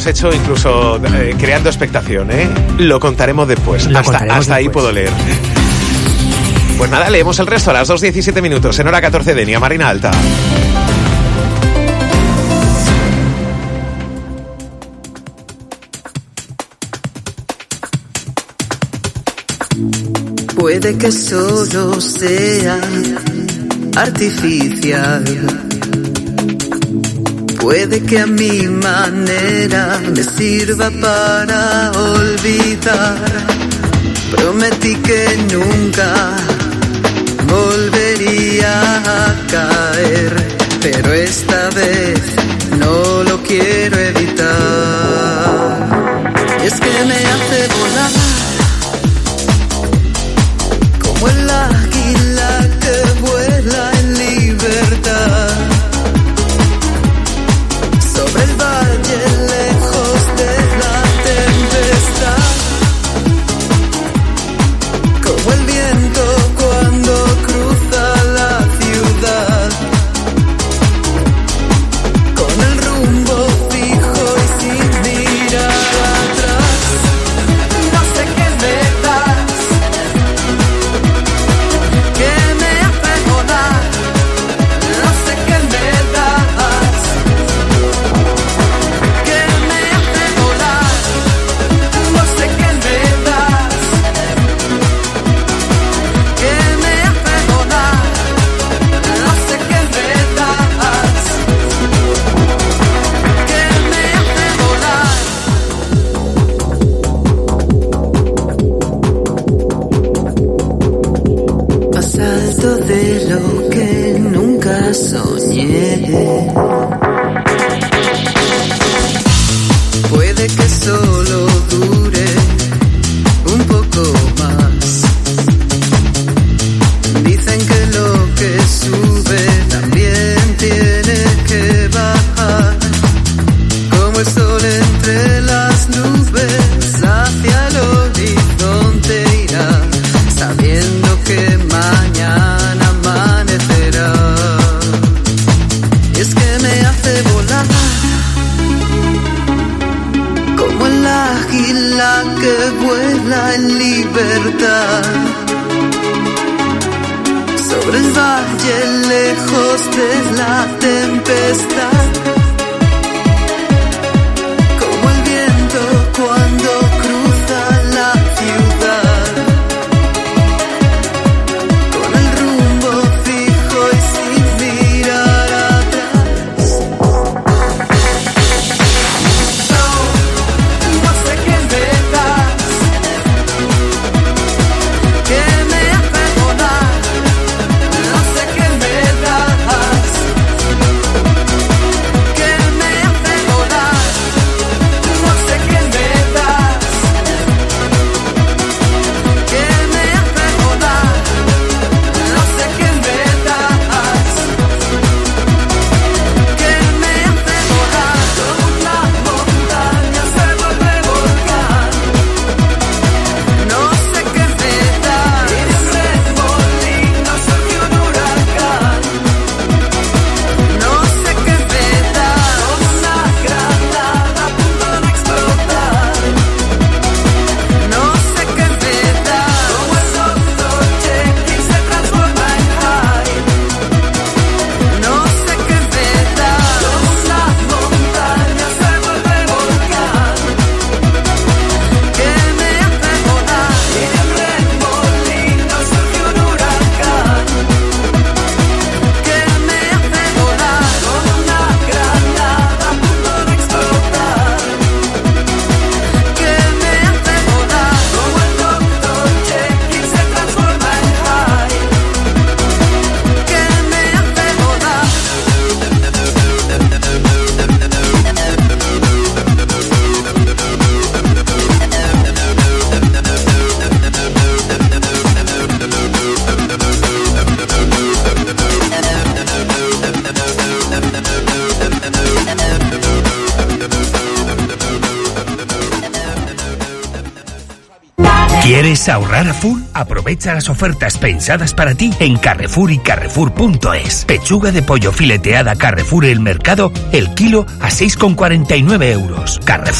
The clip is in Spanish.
hecho incluso creando expectación, ¿eh? Lo contaremos después. Hasta ahí puedo leer. Pues nada, leemos el resto a las 2:17 minutos, en hora 14 de Denia, Marina Alta. Puede que solo sea artificial, puede que a mi manera me sirva para olvidar. Prometí que nunca volvería a caer, pero esta vez no lo quiero evitar. Y es que me hace volar como el águila que vuela en libertad sobre el valle lejos de la tempestad, como el viento cuando cruza la ciudad, con el rumbo fijo y sin mirar atrás. No sé qué me das, que me hace volar. No sé qué me das, que me hace volar. No sé qué me das, que me hace volar. No sé qué me das, que me hace volar. Más alto de lo que nunca soñé. Puede que solo dure un poco más. Dicen que lo que sube también tiene que bajar, como el sol entre las nubes hacia el horizonte irá, sabiendo que mañana amanecerá. Y es que me hace volar como el águila que vuela en libertad sobre el valle lejos de la tempestad, como el viento cuando cruza la ciudad, con el rumbo fijo y sin mirar atrás. No sé qué me das, que me hace volar. No sé qué me das, que me hace volar. No sé qué me das, que me hace volar. No sé qué me das, que me hace volar. Como una montaña se vuelve volcán. No sé qué me das, y de un remolino surgió un huracán. No sé qué me das, como una granada a punto de explotar. No sé qué me das, como el Dr. Jekyll se transforma en Hyde. No sé qué me das, como una montaña se vuelve volcán. Que me hace volar, y de un remolino surgió un huracán. Que me hace volar, como una granada a punto de explotar. Que me hace volar, como el Dr. Jekyll se transforma en Hyde. Que me hace volar. ¿Quieres ahorrar a full? Aprovecha las ofertas pensadas para ti en Carrefour y Carrefour.es. Pechuga de pollo fileteada Carrefour El Mercado, el kilo a 6,49 euros. Carrefour.